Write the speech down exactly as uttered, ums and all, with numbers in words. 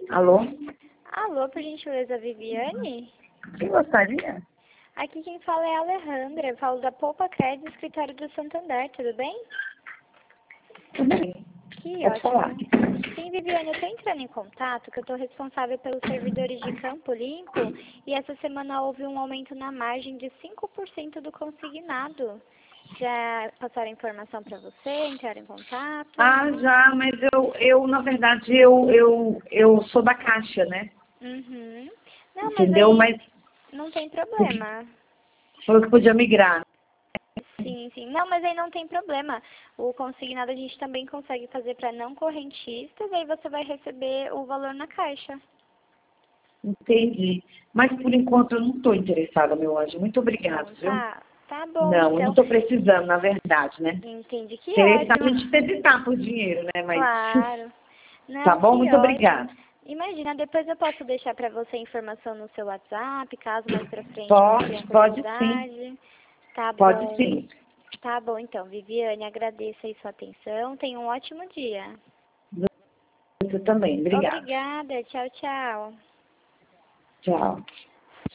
Alô? Alô, por gentileza, Viviane? Quem gostaria? Aqui quem fala é a Alejandra, eu falo da Poupa Crédito, escritório do Santander, tudo bem? Tudo bem. Que Pode falar. ótimo. Sim, Viviane, eu estou entrando em contato, que eu estou responsável pelos servidores de Campo Limpo, e essa semana houve um aumento na margem de cinco por cento do consignado. Já passaram informação para você, entraram em contato? Ah, já, mas eu, eu na verdade, eu, eu, eu sou da Caixa, né? Uhum. Não, mas Entendeu? aí Mas não tem problema. falou que podia migrar. Sim, sim. Não, mas aí não tem problema. O consignado a gente também consegue fazer para não correntistas, aí você vai receber o valor na caixa. Entendi. Mas por enquanto eu não estou interessada, meu anjo. Muito obrigada, Não, viu? tá? Tá bom, Não, eu não então. estou precisando, na verdade, né? Entendi. Que Interessar, a ótimo. gente hesitar por dinheiro, né? Mas Claro. tá Não, bom? que Muito ótimo. obrigada. Imagina, depois eu posso deixar para você a informação no seu WhatsApp, caso mais pra frente você tenha Pode, pode sim. curiosidade. Tá Pode bom. sim. Tá bom, então, Viviane, agradeço aí sua atenção. Tenha um ótimo dia. Você também. Obrigada. Obrigada. Tchau, tchau. Tchau.